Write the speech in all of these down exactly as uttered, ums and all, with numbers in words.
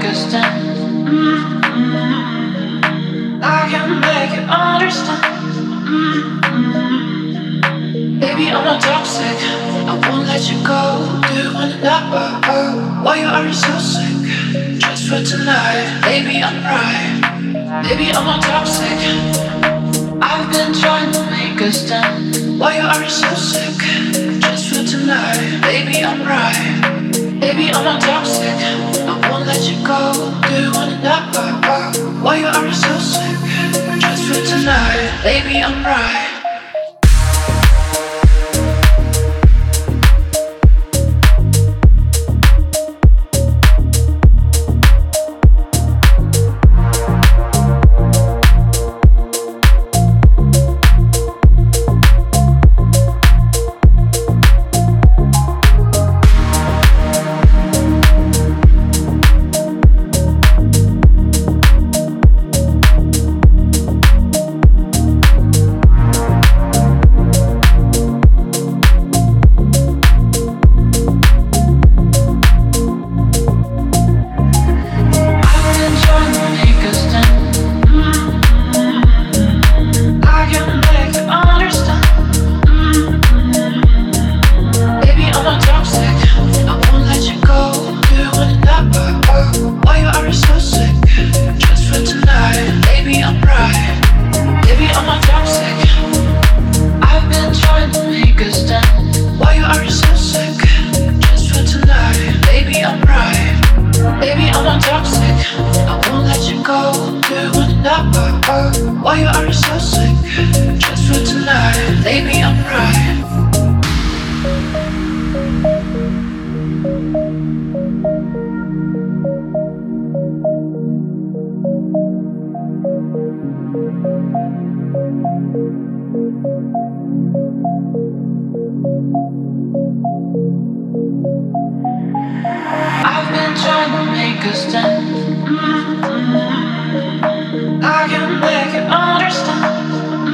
make a stand. I can make you understand. Baby, I'm not toxic. I won't let you go. Do you wanna know why you are so sick? Just for tonight. Baby, I'm right. Baby, I'm not toxic. I've been trying to make a stand. Why you are so sick? Just for tonight. Baby, I'm right. Baby, I'm not toxic. I won't let you go. Do you wanna know why you are so sick? Just for tonight. Baby, I'm right. Why you are so sick? Just for tonight, baby, I'm right. I've been trying to make a stand. I can make you understand.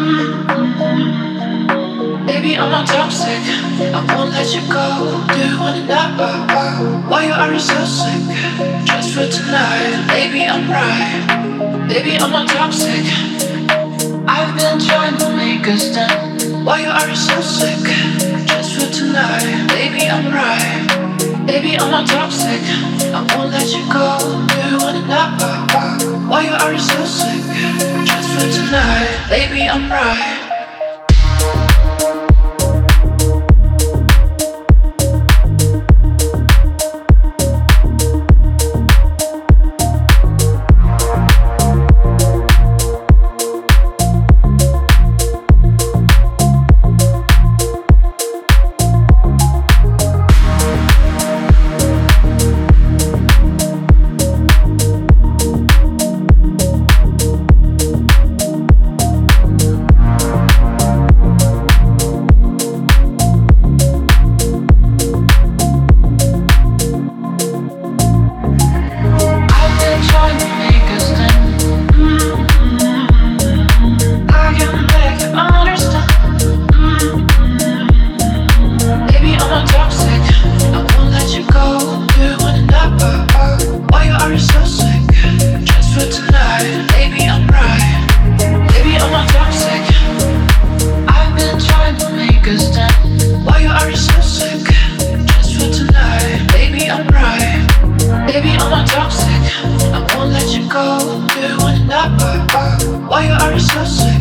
Baby, I'm not toxic. I won't let you go. Do you wanna know why you are so sick? Just for tonight. Baby, I'm right. Baby, I'm not toxic. I've been trying to make a stand. Why you are so sick? Just for tonight. Baby, I'm right. Baby, I'm not toxic. I won't let you go. Do you wanna know why you are so sick? Just for tonight. Baby, I'm right. Why you are so sick?